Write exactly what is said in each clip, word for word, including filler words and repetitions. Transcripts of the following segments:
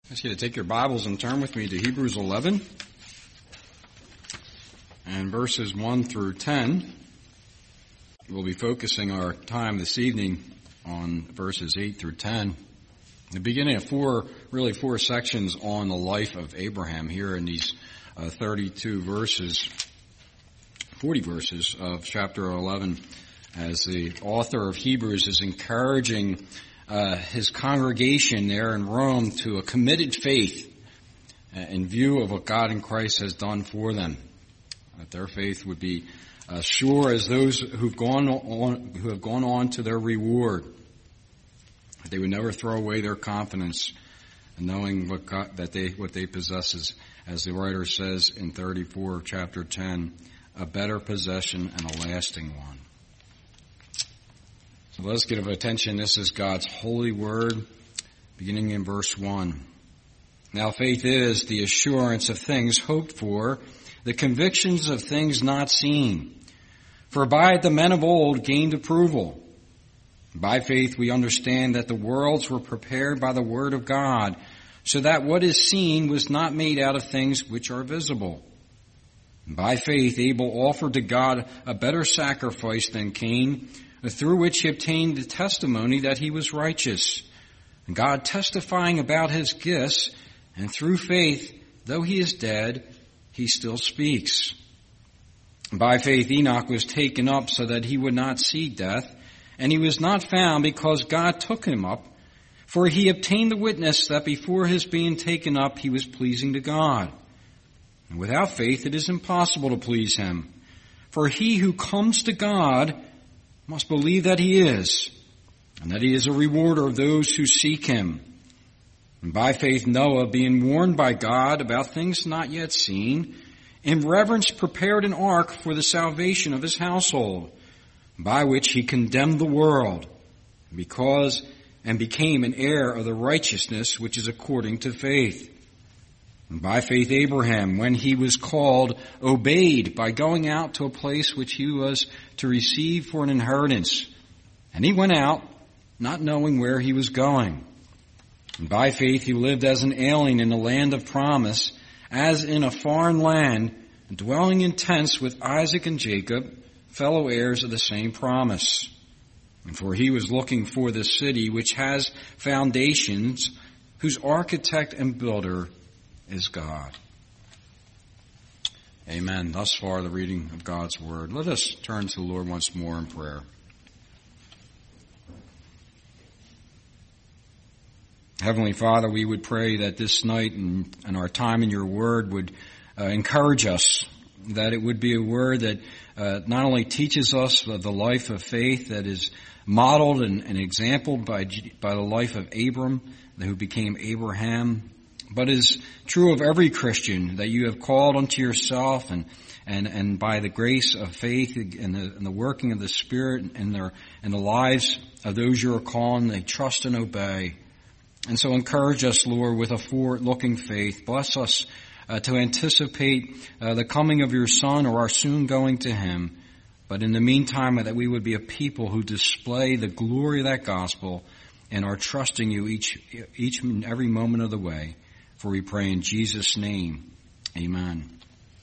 I ask you to take your Bibles and turn with me to Hebrews eleven and verses one through ten. We'll be focusing our time this evening on verses eight through ten. The beginning of four, really four sections on the life of Abraham here in these uh, thirty-two verses, forty verses of chapter eleven, as the author of Hebrews is encouraging Uh, his congregation there in Rome to a committed faith uh, in view of what God in Christ has done for them. That their faith would be uh, sure as those who've gone on, who have gone on to their reward. That they would never throw away their confidence in knowing what God, that they what they possess is, as the writer says in thirty-four of chapter ten, a better possession and a lasting one. So let's give attention. This is God's holy word, beginning in verse one. Now faith is the assurance of things hoped for, the convictions of things not seen. For by it the men of old gained approval. By faith we understand that the worlds were prepared by the word of God, so that what is seen was not made out of things which are visible. By faith Abel offered to God a better sacrifice than Cain, through which he obtained the testimony that he was righteous, God testifying about his gifts, and through faith, though he is dead, he still speaks. By faith Enoch was taken up so that he would not see death, and he was not found because God took him up, for he obtained the witness that before his being taken up he was pleasing to God. And without faith it is impossible to please him, for he who comes to God must believe that he is, and that he is a rewarder of those who seek him. And by faith Noah, being warned by God about things not yet seen, in reverence prepared an ark for the salvation of his household, by which he condemned the world, because and became an heir of the righteousness which is according to faith. And by faith Abraham, when he was called, obeyed by going out to a place which he was to receive for an inheritance. And he went out, not knowing where he was going. And by faith he lived as an alien in the land of promise, as in a foreign land, dwelling in tents with Isaac and Jacob, fellow heirs of the same promise. And for he was looking for the city which has foundations, whose architect and builder is God. Amen. Thus far, the reading of God's word. Let us turn to the Lord once more in prayer. Heavenly Father, we would pray that this night and, and our time in your word would uh, encourage us, that it would be a word that uh, not only teaches us the life of faith that is modeled and, and exampled by, by the life of Abram, who became Abraham, but is true of every Christian that you have called unto yourself, and and, and by the grace of faith and the, and the working of the Spirit in their in the lives of those you are calling, they trust and obey. And so encourage us, Lord, with a forward-looking faith. Bless us uh, to anticipate uh, the coming of your Son or our soon going to him. But in the meantime, that we would be a people who display the glory of that gospel and are trusting you each each and every moment of the way. For we pray in Jesus' name. Amen.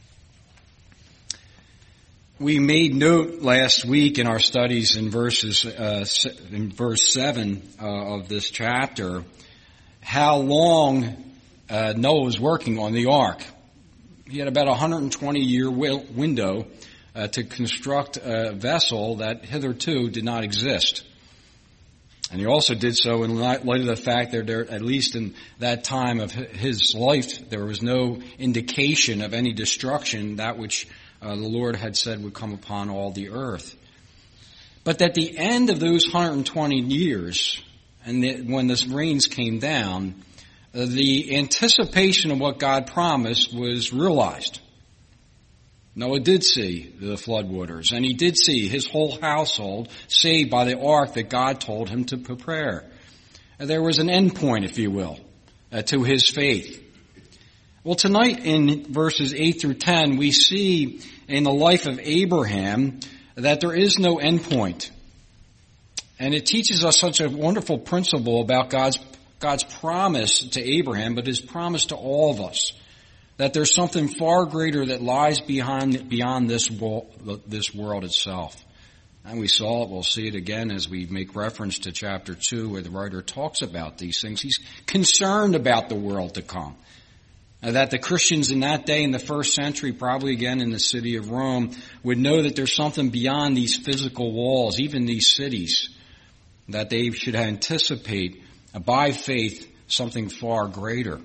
We made note last week in our studies in verses uh, in verse seven uh, of this chapter how long uh, Noah was working on the ark. He had about a one hundred twenty year window uh, to construct a vessel that hitherto did not exist. And he also did so in light of the fact that there, at least in that time of his life, there was no indication of any destruction, that which uh, the Lord had said would come upon all the earth. But at the end of those one hundred twenty years, and the, when the rains came down, uh, the anticipation of what God promised was realized. Noah did see the floodwaters, and he did see his whole household saved by the ark that God told him to prepare. There was an end point, if you will, uh, to his faith. Well, tonight in verses eight through ten, we see in the life of Abraham that there is no end point. And it teaches us such a wonderful principle about God's God's promise to Abraham, but his promise to all of us, that there's something far greater that lies behind, beyond this world, this world itself. And we saw it, we'll see it again as we make reference to chapter two, where the writer talks about these things. He's concerned about the world to come. Uh, that the Christians in that day, in the first century, probably again in the city of Rome, would know that there's something beyond these physical walls, even these cities, that they should anticipate, uh, by faith, something far greater.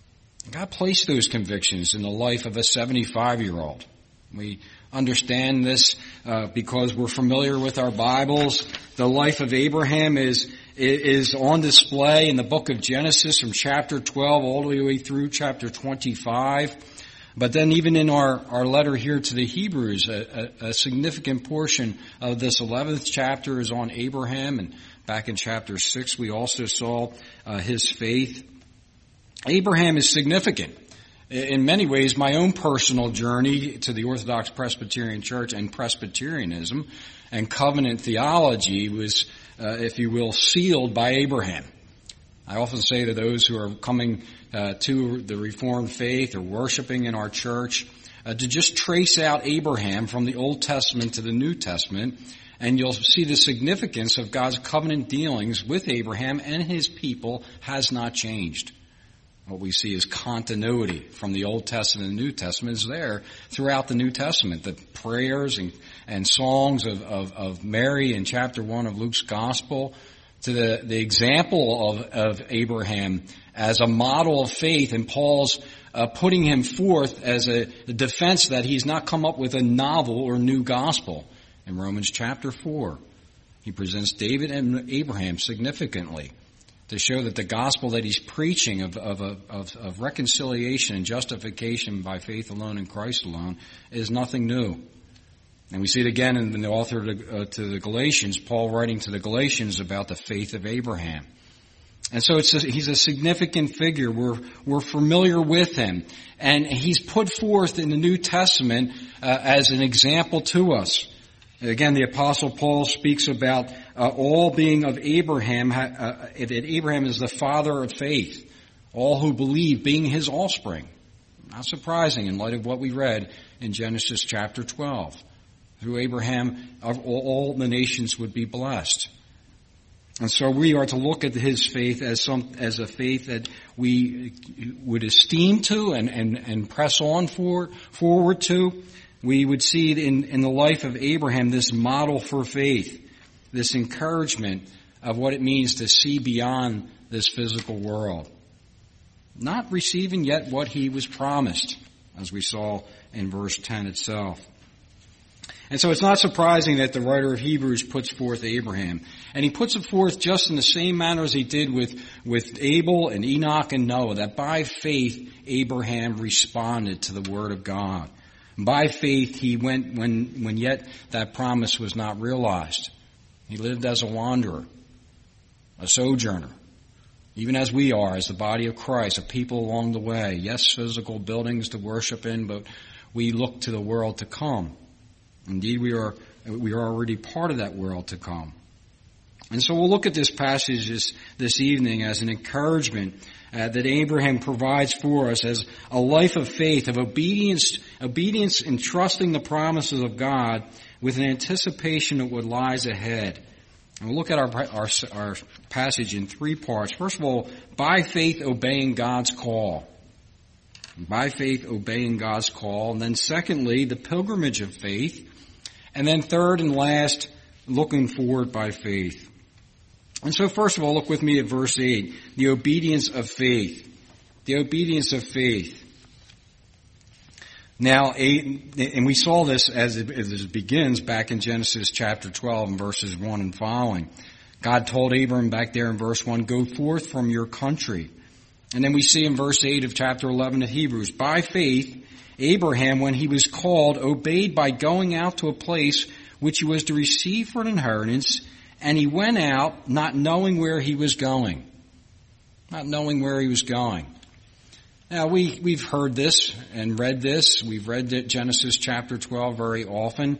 God placed those convictions in the life of a seventy-five-year-old. We understand this uh, because we're familiar with our Bibles. The life of Abraham is is on display in the book of Genesis from chapter twelve all the way through chapter twenty-five. But then even in our, our letter here to the Hebrews, a, a, a significant portion of this eleventh chapter is on Abraham. And back in chapter six, we also saw uh, his faith. Abraham is significant. In many ways, my own personal journey to the Orthodox Presbyterian Church and Presbyterianism and covenant theology was, uh, if you will, sealed by Abraham. I often say to those who are coming uh, to the Reformed faith or worshiping in our church, uh, to just trace out Abraham from the Old Testament to the New Testament, and you'll see the significance of God's covenant dealings with Abraham and his people has not changed. What we see is continuity from the Old Testament and the New Testament is there throughout the New Testament. The prayers and, and songs of, of, of Mary in chapter one of Luke's Gospel, to the, the example of, of Abraham as a model of faith, and Paul's uh, putting him forth as a, a defense that he's not come up with a novel or new gospel. In Romans chapter four, he presents David and Abraham significantly to show that the gospel that he's preaching of, of, of, of reconciliation and justification by faith alone in Christ alone is nothing new. And we see it again in the author to, uh, to the Galatians, Paul writing to the Galatians about the faith of Abraham. And so it's a, he's a significant figure. We're, we're familiar with him. And he's put forth in the New Testament uh, as an example to us. Again, the Apostle Paul speaks about uh, all being of Abraham, uh, that Abraham is the father of faith, all who believe being his offspring. Not surprising in light of what we read in Genesis chapter twelve. Through Abraham, all the nations would be blessed. And so we are to look at his faith as some as a faith that we would esteem to and, and, and press on for, forward to. We would see in, in the life of Abraham this model for faith, this encouragement of what it means to see beyond this physical world. Not receiving yet what he was promised, as we saw in verse ten itself. And so it's not surprising that the writer of Hebrews puts forth Abraham. And he puts it forth just in the same manner as he did with, with Abel and Enoch and Noah, that by faith Abraham responded to the word of God. By faith, he went when, when yet that promise was not realized. He lived as a wanderer, a sojourner, even as we are, as the body of Christ, a people along the way. Yes, physical buildings to worship in, but we look to the world to come. Indeed, we are, we are already part of that world to come. And so we'll look at this passage this, this evening as an encouragement uh, that Abraham provides for us as a life of faith, of obedience, obedience in trusting the promises of God with an anticipation of what lies ahead. And we'll look at our, our, our passage in three parts. First of all, by faith obeying God's call. By faith obeying God's call. And then secondly, the pilgrimage of faith. And then third and last, looking forward by faith. And so first of all, look with me at verse eight, the obedience of faith. The obedience of faith. Now, eight, and we saw this as it, as it begins back in Genesis chapter twelve and verses one and following. God told Abram back there in verse one, go forth from your country. And then we see in verse eight of chapter eleven of Hebrews, by faith, Abraham, when he was called, obeyed by going out to a place which he was to receive for an inheritance, and he went out not knowing where he was going. Not knowing where he was going. Now, we, we've heard this and read this. We've read Genesis chapter twelve very often.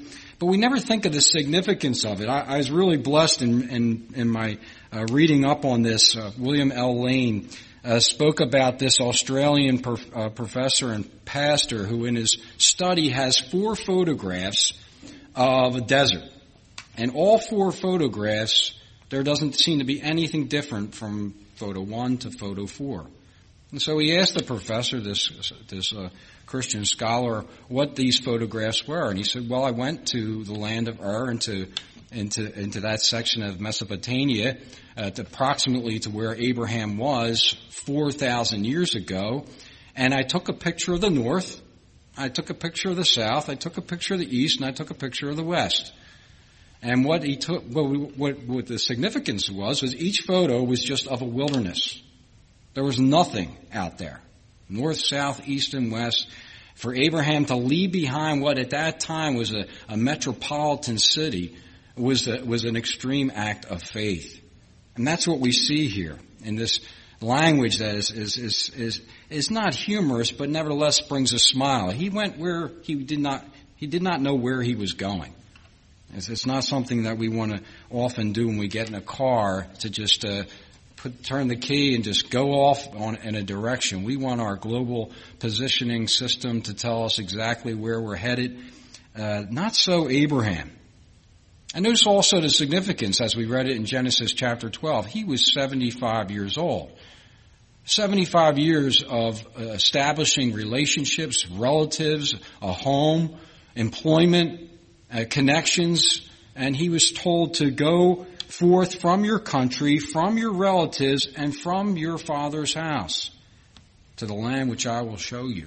but we never think of the significance of it. I, I was really blessed in, in, in my uh, reading up on this. Uh, William L. Lane uh, spoke about this Australian prof, uh, professor and pastor who in his study has four photographs of a desert. And all four photographs, there doesn't seem to be anything different from photo one to photo four. And so he asked the professor, this this uh, Christian scholar, what these photographs were. And he said, well, I went to the land of Ur, into into into that section of Mesopotamia, uh, to approximately to where Abraham was four thousand years ago, and I took a picture of the north, I took a picture of the south, I took a picture of the east, and I took a picture of the west. And what he took, what, what, what the significance was, was each photo was just of a wilderness. There was nothing out there. North, south, east, and west. For Abraham to leave behind what at that time was a, a metropolitan city was a, was an extreme act of faith. And that's what we see here in this language that is, is, is, is, is not humorous, but nevertheless brings a smile. He went where he did not, he did not know where he was going. It's, it's not something that we want to often do when we get in a car to just, uh, Put, turn the key and just go off on, in a direction. We want our global positioning system to tell us exactly where we're headed. Uh, not so Abraham. And notice also the significance as we read it in Genesis chapter twelve. He was seventy-five years old. seventy-five years of uh, establishing relationships, relatives, a home, employment, uh, connections, and he was told to go forth from your country, from your relatives, and from your father's house to the land which I will show you.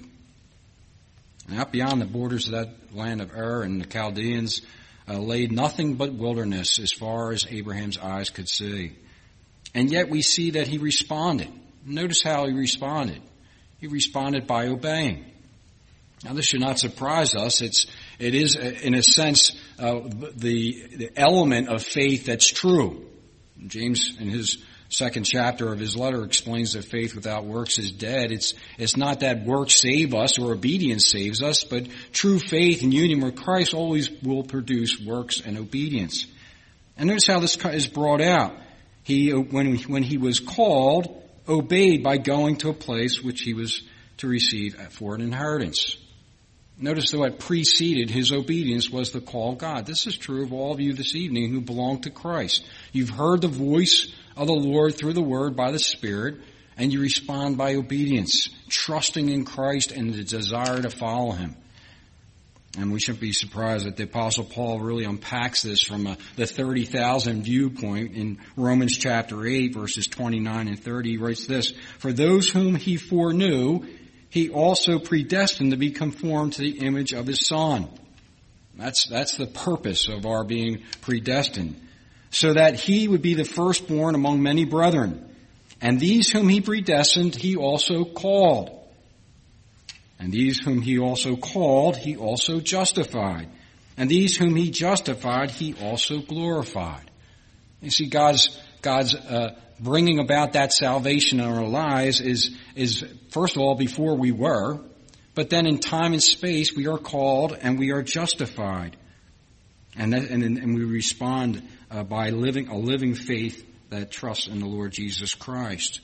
And out beyond the borders of that land of Ur and the Chaldeans uh, laid nothing but wilderness as far as Abraham's eyes could see. And yet we see that he responded. Notice how he responded. He responded by obeying. Now, this should not surprise us. It's, it is, in a sense, uh, the, the element of faith that's true. James, in his second chapter of his letter, explains that faith without works is dead. It's, it's not that works save us or obedience saves us, but true faith and union with Christ always will produce works and obedience. And notice how this is brought out. He, when, when he was called, obeyed by going to a place which he was to receive for an inheritance. Notice that what preceded his obedience was the call of God. This is true of all of you this evening who belong to Christ. You've heard the voice of the Lord through the Word by the Spirit, and you respond by obedience, trusting in Christ and the desire to follow Him. And we shouldn't be surprised that the Apostle Paul really unpacks this from a, the thirty thousand viewpoint in Romans chapter eight, verses twenty-nine and thirty. He writes this, "For those whom he foreknew, he also predestined to be conformed to the image of his Son." That's, that's the purpose of our being predestined. "So that he would be the firstborn among many brethren. And these whom he predestined, he also called. And these whom he also called, he also justified. And these whom he justified, he also glorified." You see, God's, God's, uh, bringing about that salvation in our lives is, is first of all before we were, but then in time and space we are called and we are justified. And that, and, and we respond uh, by living a living faith that trusts in the Lord Jesus Christ.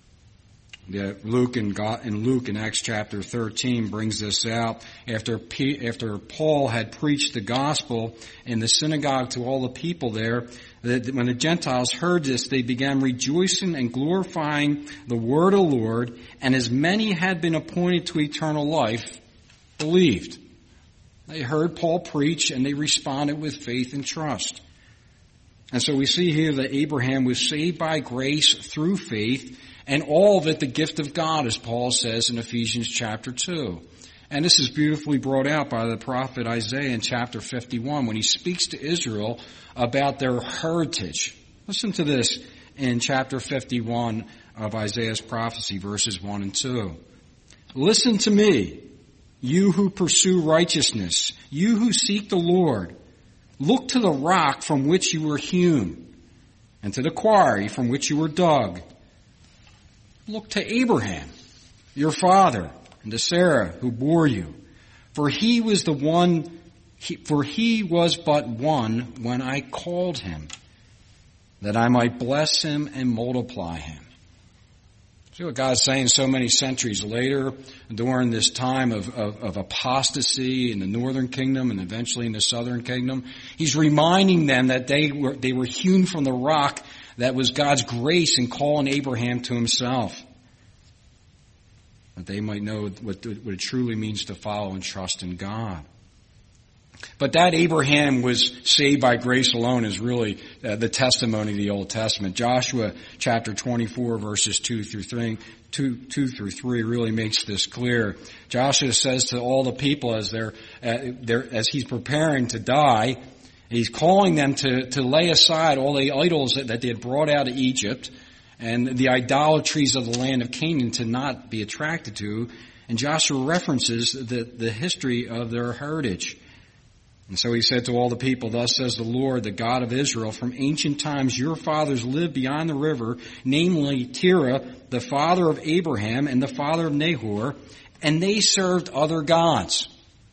The Luke in, God, in Luke in Acts chapter thirteen brings this out. After P, after Paul had preached the gospel in the synagogue to all the people there, that when the Gentiles heard this, they began rejoicing and glorifying the word of the Lord, and as many had been appointed to eternal life, believed. They heard Paul preach, and they responded with faith and trust. And so we see here that Abraham was saved by grace through faith, and all of it the gift of God, as Paul says in Ephesians chapter two. And this is beautifully brought out by the prophet Isaiah in chapter fifty-one when he speaks to Israel about their heritage. Listen to this in chapter fifty-one of Isaiah's prophecy, verses one and two. "Listen to me, you who pursue righteousness, you who seek the Lord. Look to the rock from which you were hewn, and to the quarry from which you were dug. Look to Abraham, your father, and to Sarah, who bore you. For he was the one He, for he was but one when I called him, that I might bless him and multiply him. See what God's saying so many centuries later, during this time of, of, of apostasy in the northern kingdom and eventually in the southern kingdom. He's reminding them that they were, they were hewn from the rock that was God's grace in calling Abraham to himself. That they might know what, what it truly means to follow and trust in God. But that Abraham was saved by grace alone is really uh, the testimony of the Old Testament. Joshua chapter twenty-four verses two through three, two, two through three really makes this clear. Joshua says to all the people as they're, uh, they're as he's preparing to die, he's calling them to, to lay aside all the idols that, that they had brought out of Egypt and the idolatries of the land of Canaan to not be attracted to. And Joshua references the, the history of their heritage. And so he said to all the people, thus says the Lord, the God of Israel, from ancient times your fathers lived beyond the river, namely Terah, the father of Abraham and the father of Nahor, and they served other gods.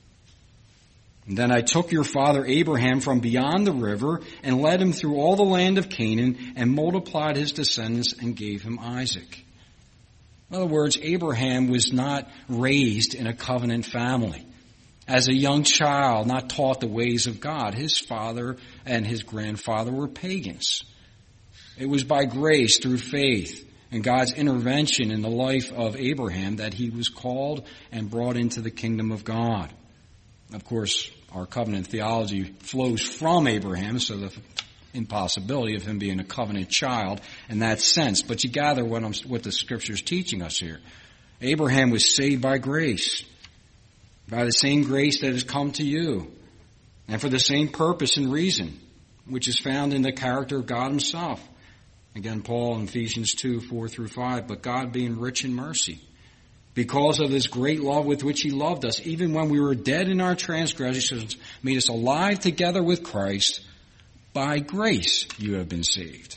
And then I took your father Abraham from beyond the river and led him through all the land of Canaan and multiplied his descendants and gave him Isaac. In other words, Abraham was not raised in a covenant family. As a young child, not taught the ways of God. His father and his grandfather were pagans. It was by grace through faith and God's intervention in the life of Abraham that he was called and brought into the kingdom of God. Of course, our covenant theology flows from Abraham, so the impossibility of him being a covenant child in that sense. But you gather what, I'm, what the Scripture's teaching us here. Abraham was saved by grace. By the same grace that has come to you, and for the same purpose and reason, which is found in the character of God himself. Again, Paul in Ephesians two, four through five, but God being rich in mercy, because of his great love with which he loved us, even when we were dead in our transgressions, made us alive together with Christ. By grace you have been saved.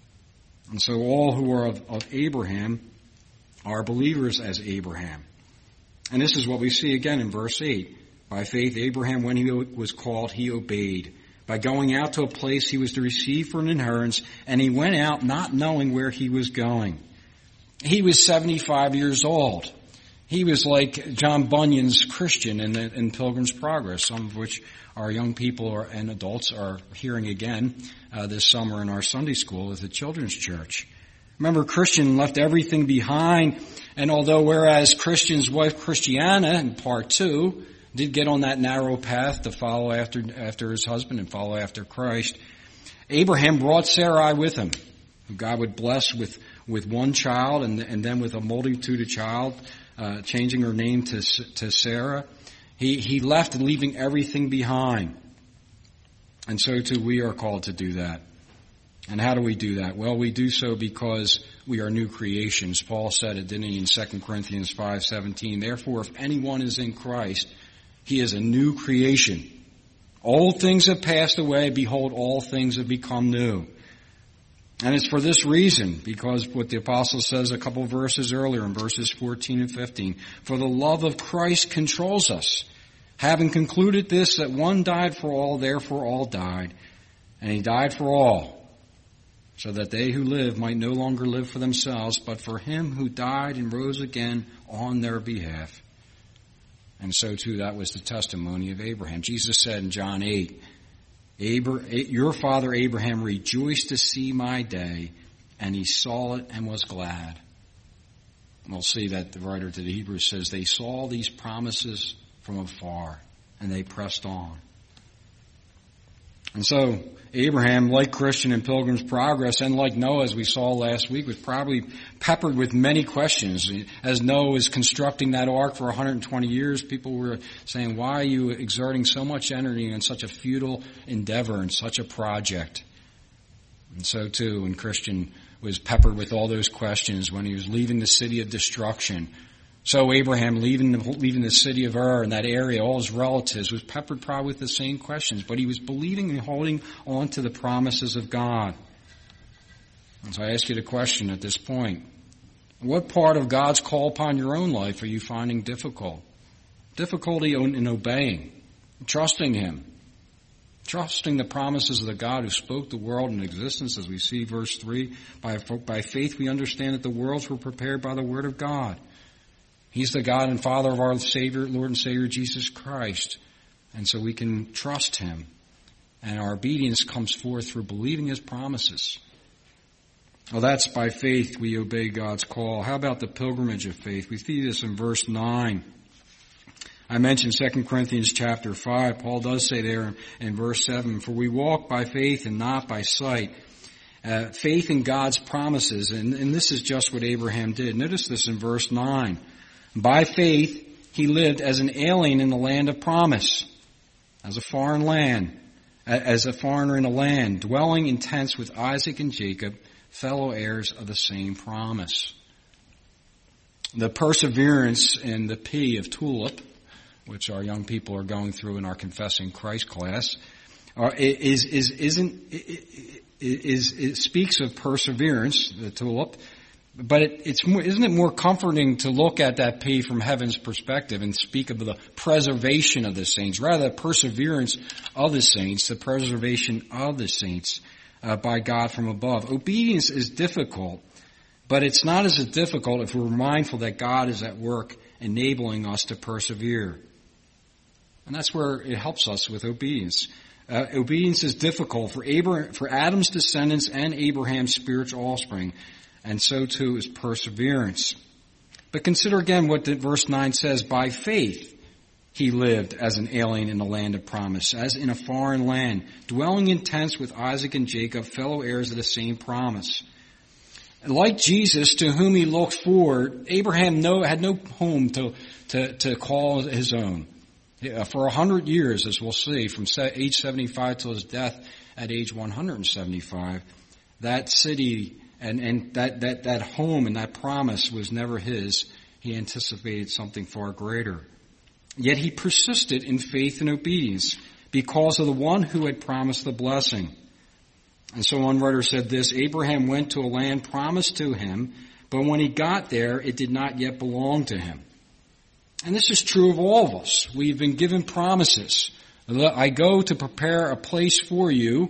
And so all who are of, of Abraham are believers as Abraham. And this is what we see again in verse eight. By faith, Abraham, when he was called, he obeyed. By going out to a place he was to receive for an inheritance, and he went out not knowing where he was going. He was seventy-five years old. He was like John Bunyan's Christian in, the, in Pilgrim's Progress, some of which our young people are, and adults are hearing again uh, this summer in our Sunday school at the Children's Church. Remember, Christian left everything behind, and although whereas Christian's wife Christiana in part two did get on that narrow path to follow after after his husband and follow after Christ, Abraham brought Sarai with him, who God would bless with, with one child and, and then with a multitude of child, uh, changing her name to to Sarah. He he left leaving everything behind, and so too we are called to do that. And how do we do that? Well, we do so because we are new creations. Paul said it, didn't he, in Second Corinthians five seventeen. Therefore, if anyone is in Christ, he is a new creation. Old things have passed away. Behold, all things have become new. And it's for this reason, because what the apostle says a couple of verses earlier in verses fourteen and fifteen. For the love of Christ controls us, having concluded this, that one died for all, therefore all died. And he died for all, so that they who live might no longer live for themselves, but for him who died and rose again on their behalf. And so too that was the testimony of Abraham. Jesus said in John eight, your father Abraham rejoiced to see my day, and he saw it and was glad. And we'll see that the writer to the Hebrews says they saw these promises from afar, and they pressed on. And so Abraham, like Christian in Pilgrim's Progress, and like Noah, as we saw last week, was probably peppered with many questions. As Noah was constructing that ark for one hundred twenty years, people were saying, why are you exerting so much energy in such a futile endeavor and such a project? And so too, when Christian was peppered with all those questions when he was leaving the city of destruction. So Abraham, leaving the, leaving the city of Ur and that area, all his relatives, was peppered probably with the same questions. But he was believing and holding on to the promises of God. And so I ask you the question at this point. What part of God's call upon your own life are you finding difficult? Difficulty in obeying. Trusting him. Trusting the promises of the God who spoke the world into existence, as we see verse three. By, by faith we understand that the worlds were prepared by the word of God. He's the God and Father of our Savior, Lord and Savior Jesus Christ. And so we can trust him. And our obedience comes forth through believing his promises. Well, that's by faith we obey God's call. How about the pilgrimage of faith? We see this in verse nine. I mentioned Second Corinthians chapter five. Paul does say there in verse seven, for we walk by faith and not by sight. Uh, faith in God's promises. And, and this is just what Abraham did. Notice this in verse nine. By faith, he lived as an alien in the land of promise, as a foreign land, as a foreigner in a land, dwelling in tents with Isaac and Jacob, fellow heirs of the same promise. The perseverance in the P of tulip, which our young people are going through in our Confessing Christ class, uh, is is isn't is it speaks of perseverance, the tulip, but it, it's more, isn't it more comforting to look at that P from heaven's perspective and speak of the preservation of the saints, rather the perseverance of the saints, the preservation of the saints uh, by God from above. Obedience is difficult, but it's not as difficult if we're mindful that God is at work enabling us to persevere. And that's where it helps us with obedience. Uh, obedience is difficult for Abraham, for Adam's descendants and Abraham's spiritual offspring, and so too is perseverance. But consider again what the, verse nine says. By faith he lived as an alien in the land of promise, as in a foreign land, dwelling in tents with Isaac and Jacob, fellow heirs of the same promise. Like Jesus, to whom he looked forward, Abraham no, had no home to, to, to call his own. For a hundred years, as we'll see, from age seventy-five till his death at age one hundred seventy-five, that city and, and that, that, that home and that promise was never his. He anticipated something far greater. Yet he persisted in faith and obedience because of the one who had promised the blessing. And so one writer said this, Abraham went to a land promised to him, but when he got there, it did not yet belong to him. And this is true of all of us. We've been given promises. I go to prepare a place for you.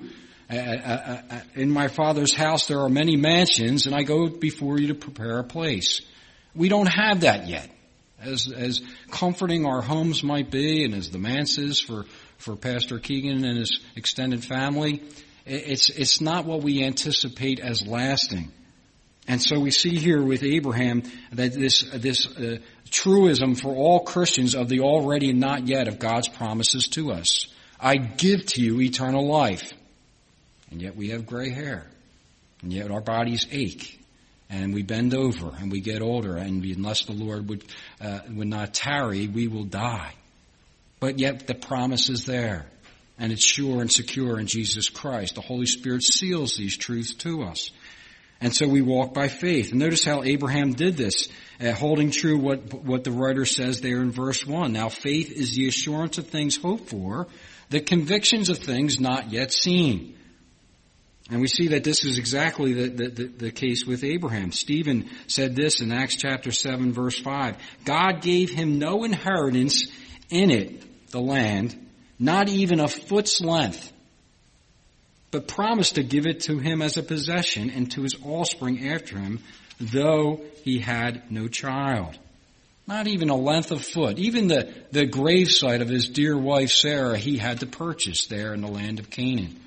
In my Father's house there are many mansions, and I go before you to prepare a place. We don't have that yet. As as comforting our homes might be, and as the manse is for, for Pastor Keegan and his extended family, it's it's not what we anticipate as lasting. And so we see here with Abraham that this this uh, truism for all Christians of the already and not yet of God's promises to us. I give to you eternal life. And yet we have gray hair. And yet our bodies ache. And we bend over and we get older. And we, unless the Lord would uh, would not tarry, we will die. But yet the promise is there. And it's sure and secure in Jesus Christ. The Holy Spirit seals these truths to us. And so we walk by faith. And notice how Abraham did this, uh, holding true what what the writer says there in verse one. Now faith is the assurance of things hoped for, the convictions of things not yet seen. And we see that this is exactly the, the, the, the case with Abraham. Stephen said this in Acts chapter seven, verse five. God gave him no inheritance in it, the land, not even a foot's length, but promised to give it to him as a possession and to his offspring after him, though he had no child. Not even a length of foot. Even the, the gravesite of his dear wife Sarah he had to purchase there in the land of Canaan.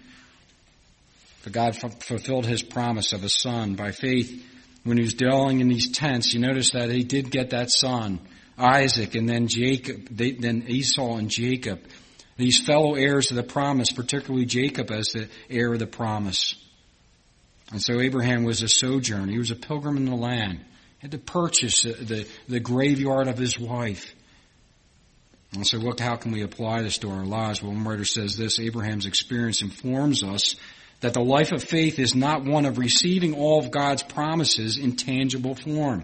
But God f- fulfilled his promise of a son by faith. When he was dwelling in these tents, you notice that he did get that son, Isaac, and then Jacob, they, then Esau and Jacob. These fellow heirs of the promise, particularly Jacob as the heir of the promise. And so Abraham was a sojourner. He was a pilgrim in the land. He had to purchase the, the, the graveyard of his wife. And so look, how can we apply this to our lives? Well, one writer says this, Abraham's experience informs us that the life of faith is not one of receiving all of God's promises in tangible form,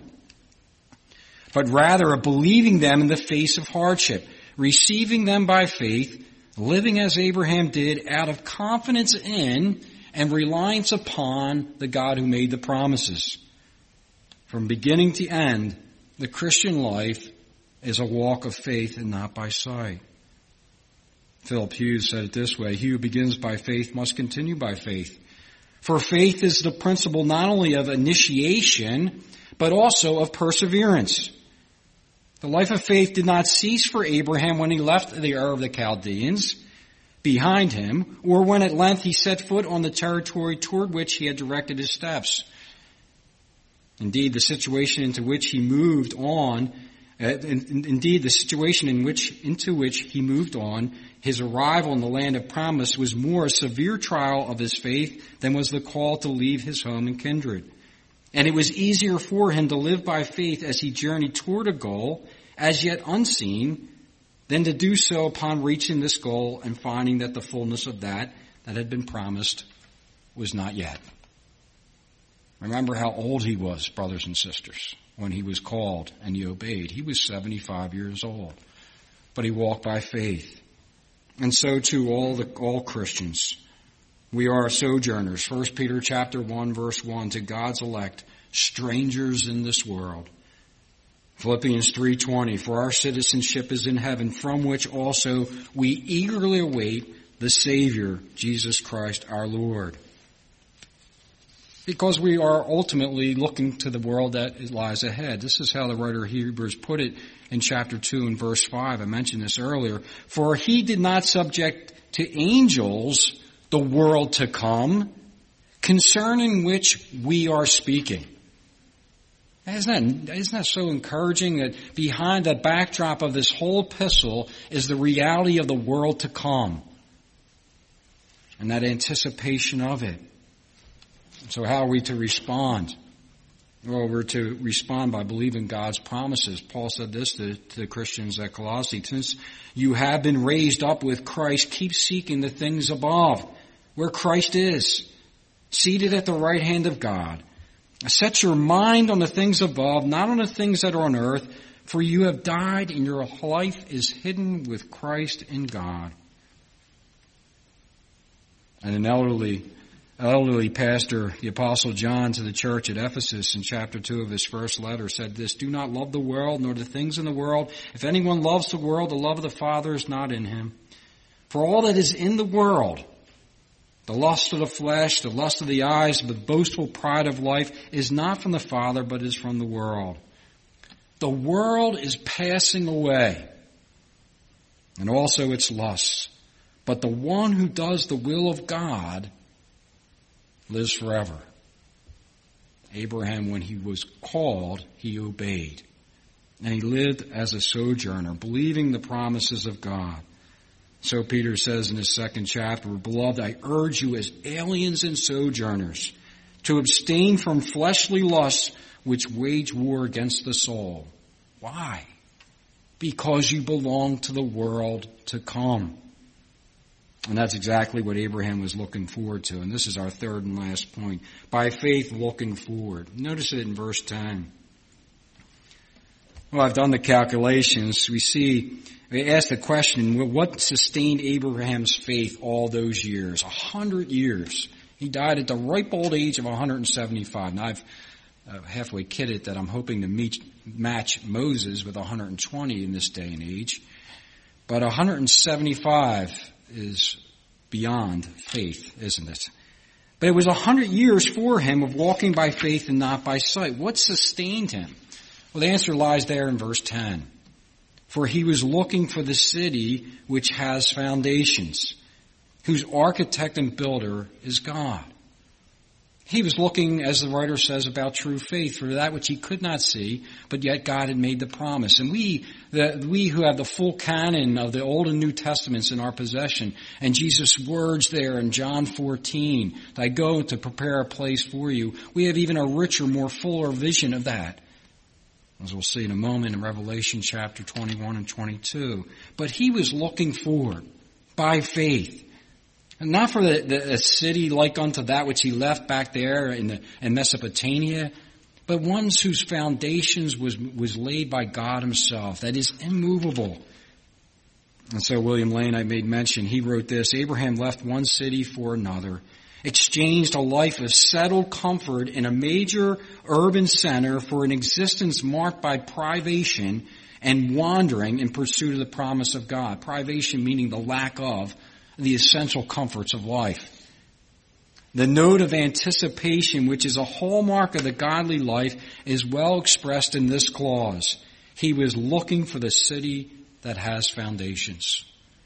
but rather of believing them in the face of hardship, receiving them by faith, living as Abraham did out of confidence in and reliance upon the God who made the promises. From beginning to end, the Christian life is a walk of faith and not by sight. Philip Hughes said it this way: he who begins by faith must continue by faith. For faith is the principle not only of initiation, but also of perseverance. The life of faith did not cease for Abraham when he left the Ur of the Chaldeans behind him, or when at length he set foot on the territory toward which he had directed his steps. Indeed, the situation into which he moved on, uh, in, indeed, the situation in which, into which he moved on, his arrival in the land of promise was more a severe trial of his faith than was the call to leave his home and kindred. And it was easier for him to live by faith as he journeyed toward a goal as yet unseen than to do so upon reaching this goal and finding that the fullness of that that had been promised was not yet. Remember how old he was, brothers and sisters, when he was called and he obeyed. He was seventy-five years old, but he walked by faith. And so too all the all Christians. We are sojourners. First Peter chapter one, verse one, to God's elect, strangers in this world. Philippians three twenty, for our citizenship is in heaven, from which also we eagerly await the Savior, Jesus Christ our Lord. Because we are ultimately looking to the world that lies ahead. This is how the writer of Hebrews put it in chapter two and verse five. I mentioned this earlier. For he did not subject to angels the world to come, concerning which we are speaking. Isn't that, isn't that so encouraging that behind the backdrop of this whole epistle is the reality of the world to come and that anticipation of it? So how are we to respond? Well, we're to respond by believing God's promises. Paul said this to, to the Christians at Colossae: since you have been raised up with Christ, keep seeking the things above, where Christ is, seated at the right hand of God. Set your mind on the things above, not on the things that are on earth, for you have died and your life is hidden with Christ in God. And an elderly, elderly pastor, the Apostle John, to the church at Ephesus in chapter two of his first letter said this: do not love the world nor the things in the world. If anyone loves the world, the love of the Father is not in him. For all that is in the world, the lust of the flesh, the lust of the eyes, the boastful pride of life, is not from the Father, but is from the world. The world is passing away, and also its lusts. But the one who does the will of God lives forever. Abraham, when he was called, he obeyed. And he lived as a sojourner, believing the promises of God. So Peter says in his second chapter, beloved, I urge you as aliens and sojourners to abstain from fleshly lusts which wage war against the soul. Why? Because you belong to the world to come. And that's exactly what Abraham was looking forward to. And this is our third and last point. By faith, looking forward. Notice it in verse ten. Well, I've done the calculations. We see, we ask the question, what sustained Abraham's faith all those years? A hundred years. He died at the ripe old age of one hundred seventy-five. Now, I've uh, halfway kidded that I'm hoping to meet, match Moses with one hundred twenty in this day and age. But one hundred seventy-five is beyond faith, isn't it? But it was a hundred years for him of walking by faith and not by sight. What sustained him? Well, the answer lies there in verse ten. For he was looking for the city which has foundations, whose architect and builder is God. He was looking, as the writer says, about true faith, for that which he could not see, but yet God had made the promise. And we, the, we who have the full canon of the Old and New Testaments in our possession, and Jesus' words there in John fourteen, I go to prepare a place for you, we have even a richer, more fuller vision of that, as we'll see in a moment in Revelation chapter twenty-one and twenty-two. But he was looking forward by faith. And not for the, the, a city like unto that which he left back there in, the, in Mesopotamia, but ones whose foundations was, was laid by God himself, that is immovable. And so William Lane, I made mention, he wrote this: Abraham left one city for another, exchanged a life of settled comfort in a major urban center for an existence marked by privation and wandering in pursuit of the promise of God. Privation meaning the lack of the essential comforts of life. The note of anticipation, which is a hallmark of the godly life, is well expressed in this clause. He was looking for the city that has foundations.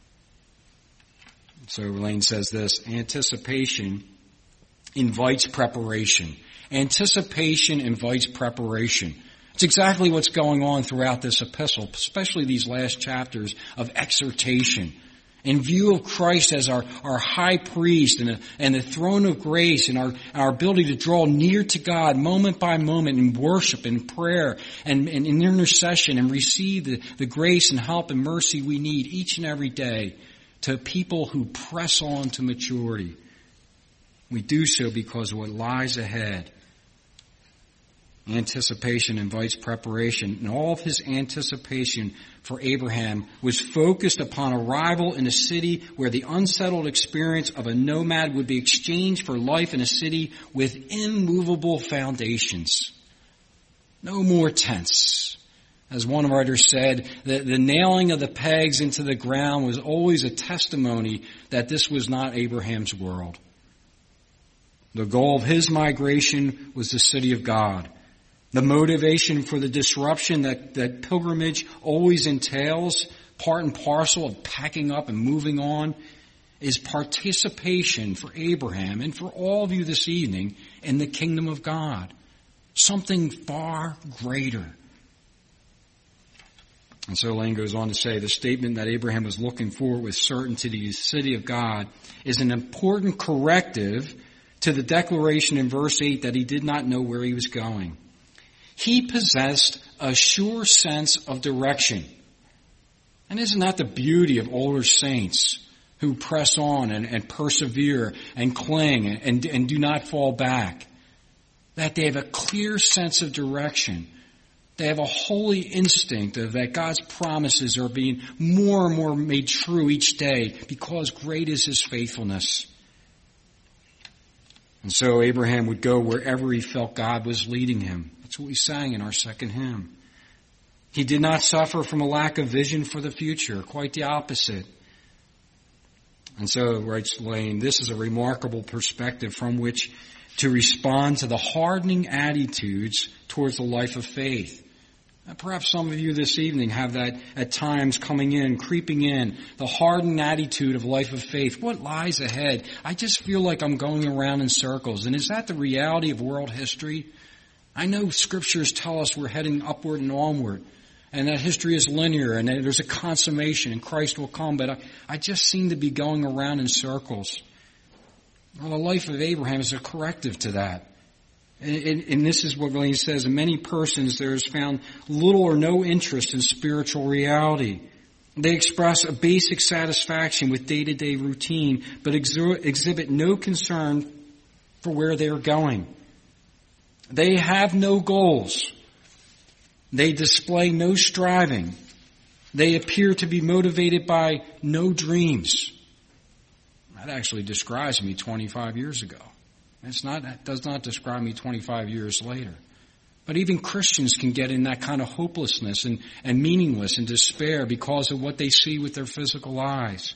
So Lane says this, anticipation invites preparation. Anticipation invites preparation. It's exactly what's going on throughout this epistle, especially these last chapters of exhortation. In view of Christ as our, our high priest and, a, and the throne of grace and our, our ability to draw near to God moment by moment in worship and prayer and, and in intercession and receive the, the grace and help and mercy we need each and every day to people who press on to maturity. We do so because of what lies ahead. Anticipation invites preparation, and all of his anticipation for Abraham was focused upon arrival in a city where the unsettled experience of a nomad would be exchanged for life in a city with immovable foundations. No more tents. As one writer said, the, the nailing of the pegs into the ground was always a testimony that this was not Abraham's world. The goal of his migration was the city of God. The motivation for the disruption that, that pilgrimage always entails, part and parcel of packing up and moving on, is participation for Abraham and for all of you this evening in the kingdom of God. Something far greater. And so Lane goes on to say the statement that Abraham was looking for with certainty to the city of God is an important corrective to the declaration in verse eight that he did not know where he was going. He possessed a sure sense of direction. And isn't that the beauty of older saints who press on and, and persevere and cling and, and do not fall back? That they have a clear sense of direction. They have a holy instinct of that God's promises are being more and more made true each day because great is his faithfulness. And so Abraham would go wherever he felt God was leading him. That's what we sang in our second hymn. He did not suffer from a lack of vision for the future, quite the opposite. And so, writes Lane, this is a remarkable perspective from which to respond to the hardening attitudes towards the life of faith. Now, perhaps some of you this evening have that at times coming in, creeping in, the hardened attitude of life of faith. What lies ahead? I just feel like I'm going around in circles. And is that the reality of world history? I know scriptures tell us we're heading upward and onward, and that history is linear, and that there's a consummation, and Christ will come, but I, I just seem to be going around in circles. Well, the life of Abraham is a corrective to that. And, and, and this is what Lane says, in many persons there is found little or no interest in spiritual reality. They express a basic satisfaction with day-to-day routine, but exo- exhibit no concern for where they are going. They have no goals. They display no striving. They appear to be motivated by no dreams. That actually describes me twenty-five years ago. It's not, that does not describe me twenty-five years later. But even Christians can get in that kind of hopelessness and, and meaningless and despair because of what they see with their physical eyes.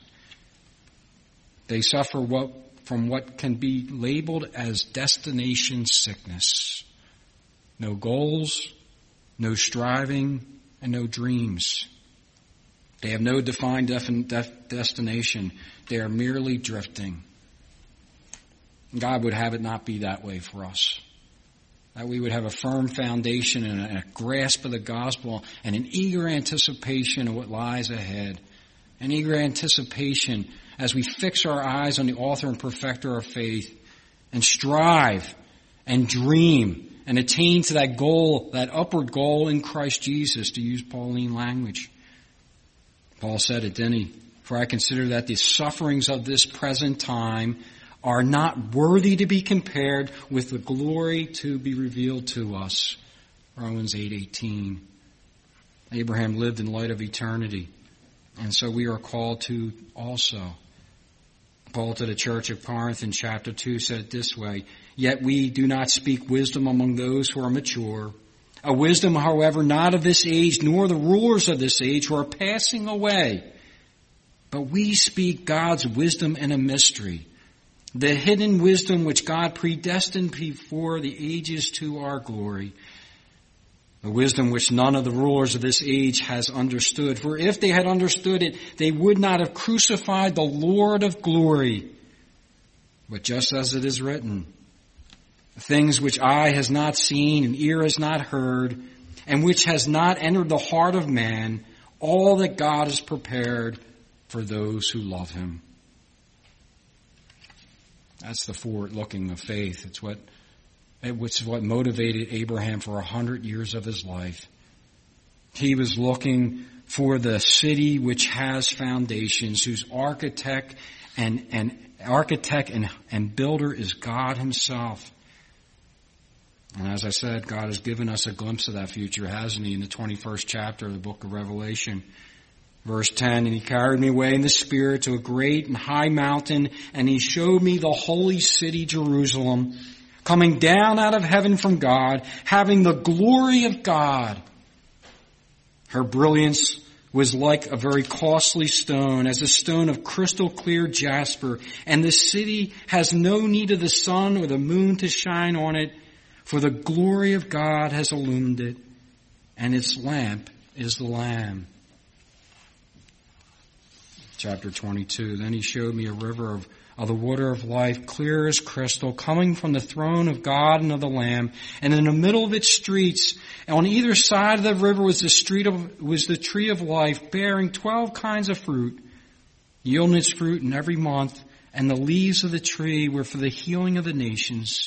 They suffer what from what can be labeled as destination sickness. No goals, no striving, and no dreams. They have no defined defin- def- destination. They are merely drifting. God would have it not be that way for us. That we would have a firm foundation and a, a grasp of the gospel and an eager anticipation of what lies ahead. An eager anticipation as we fix our eyes on the author and perfecter of faith and strive and dream and attain to that goal, that upward goal in Christ Jesus, to use Pauline language. Paul said it, didn't he? For I consider that the sufferings of this present time are not worthy to be compared with the glory to be revealed to us. Romans eight eighteen. Abraham lived in light of eternity, and so we are called to also. Paul to the church of Corinth in chapter two said it this way, yet we do not speak wisdom among those who are mature, A wisdom, however, not of this age, nor the rulers of this age who are passing away. But we speak God's wisdom in a mystery, the hidden wisdom which God predestined before the ages to our glory. The wisdom which none of the rulers of this age has understood. For if they had understood it, they would not have crucified the Lord of glory. But just as it is written, things which eye has not seen and ear has not heard, and which has not entered the heart of man, all that God has prepared for those who love him. That's the forward looking of faith. It's what It's what motivated Abraham for a hundred years of his life. He was looking for the city which has foundations, whose architect and, and architect and, and builder is God himself. And as I said, God has given us a glimpse of that future, hasn't he, in the twenty-first chapter of the book of Revelation. Verse ten, and he carried me away in the Spirit to a great and high mountain, and he showed me the holy city Jerusalem, coming down out of heaven from God, having the glory of God. Her brilliance was like a very costly stone, as a stone of crystal clear jasper, and the city has no need of the sun or the moon to shine on it, for the glory of God has illumined it, and its lamp is the Lamb. Chapter twenty-two, then he showed me a river of of the water of life, clear as crystal, coming from the throne of God and of the Lamb. And in the middle of its streets, and on either side of the river was the street of, was the tree of life, bearing twelve kinds of fruit, yielding its fruit in every month, and the leaves of the tree were for the healing of the nations.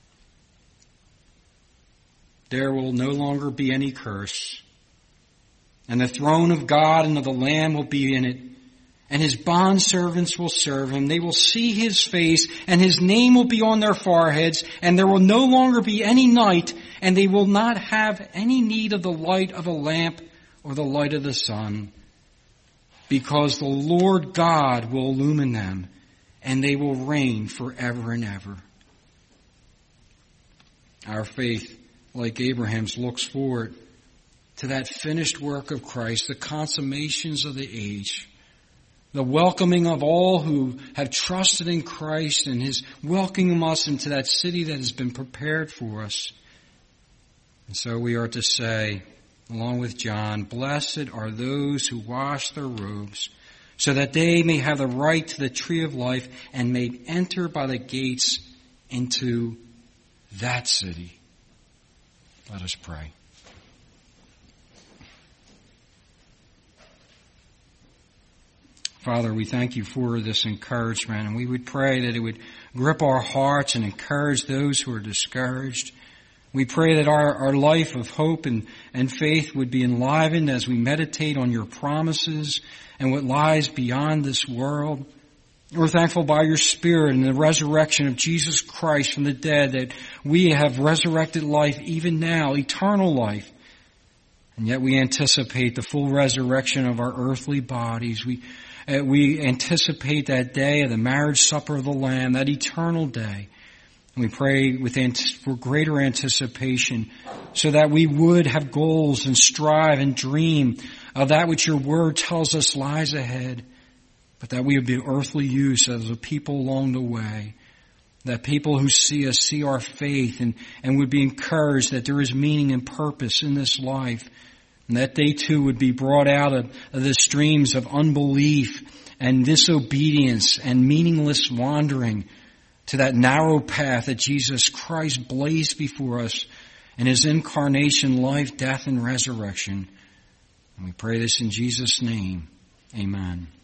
There will no longer be any curse, and the throne of God and of the Lamb will be in it. And his bondservants will serve him. They will see his face, and his name will be on their foreheads, and there will no longer be any night, and they will not have any need of the light of a lamp or the light of the sun, because the Lord God will illumine them, and they will reign forever and ever. Our faith, like Abraham's, looks forward to that finished work of Christ, the consummations of the age, the welcoming of all who have trusted in Christ, and his welcoming us into that city that has been prepared for us. And so we are to say, along with John, blessed are those who wash their robes, so that they may have the right to the tree of life and may enter by the gates into that city. Let us pray. Father, we thank you for this encouragement, and we would pray that it would grip our hearts and encourage those who are discouraged. We pray that our, our life of hope and, and faith would be enlivened as we meditate on your promises and what lies beyond this world. We're thankful by your Spirit and the resurrection of Jesus Christ from the dead that we have resurrected life even now, eternal life. And yet we anticipate the full resurrection of our earthly bodies. We Uh, we anticipate that day of the marriage supper of the Lamb, that eternal day. And we pray with ant- for greater anticipation so that we would have goals and strive and dream of that which your word tells us lies ahead, but that we would be earthly use as a people along the way, that people who see us see our faith and, and would be encouraged that there is meaning and purpose in this life, and that they too would be brought out of, of the streams of unbelief and disobedience and meaningless wandering to that narrow path that Jesus Christ blazed before us in his incarnation, life, death, and resurrection. And we pray this in Jesus' name. Amen.